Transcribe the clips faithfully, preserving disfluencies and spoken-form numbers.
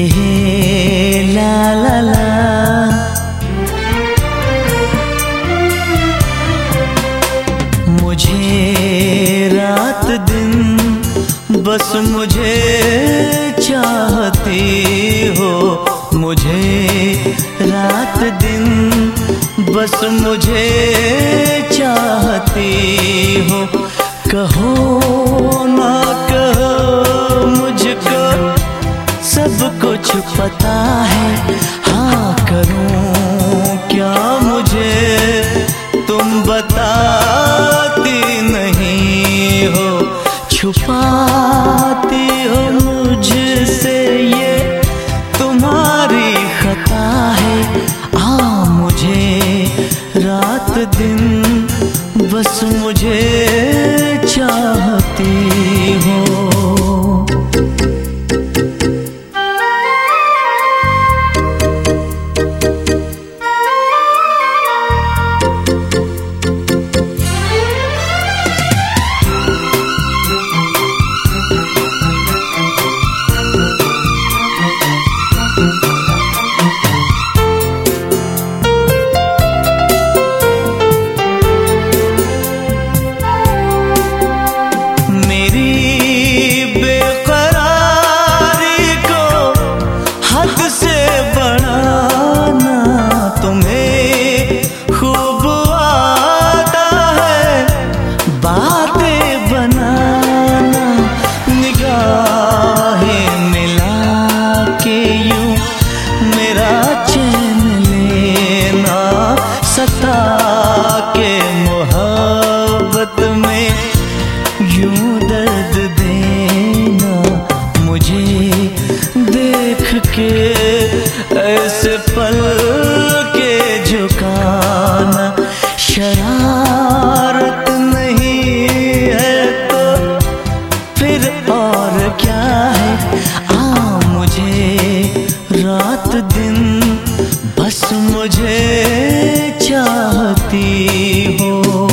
ला ला ला। मुझे रात दिन बस मुझे चाहती हो, मुझे रात दिन बस मुझे चाहती हो। कहो ना कहो मुझको सब कुछ पता है, हाँ करूं क्या मुझे तुम बताती नहीं हो। छुपाती हो मुझसे ये तुम्हारी खता है, हाँ मुझे रात दिन बस मुझे चाहती हो। सता के मोहब्बत में यूं दर्द देना, मुझे देख के ऐसे पल के झुकाना। शरारत नहीं है तो फिर और क्या है, आ मुझे रात दिन बस मुझे चाहती हो।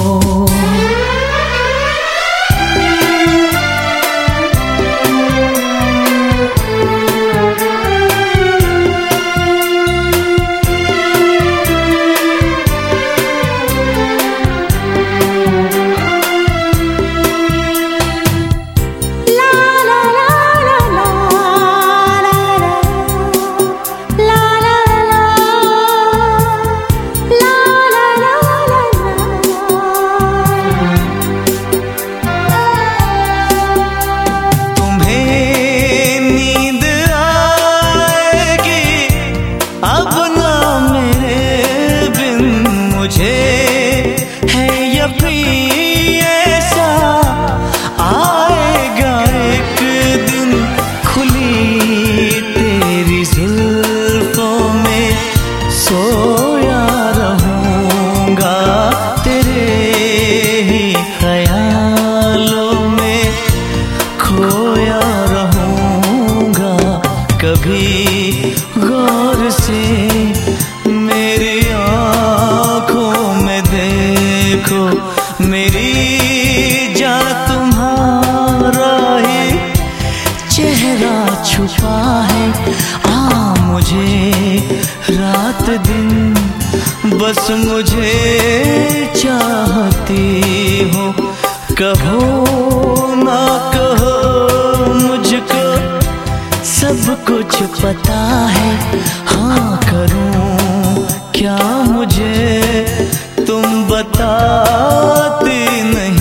सोया रहूंगा तेरे ही ख्यालों में, खोया रहूंगा। कभी गौर से मेरी आँखों में देखो, मेरी जान तुम्हारा ही चेहरा छुपा है। आ मुझे रात दिन बस मुझे चाहती हो। कहो ना कहो मुझको सब कुछ पता है, हाँ करूं क्या मुझे तुम बताती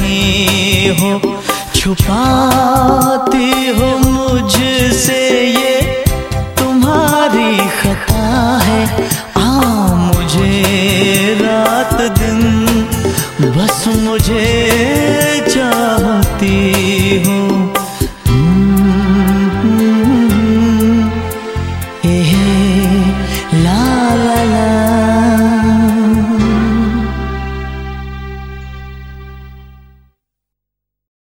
नहीं हो। छुपाती हो मुझसे ये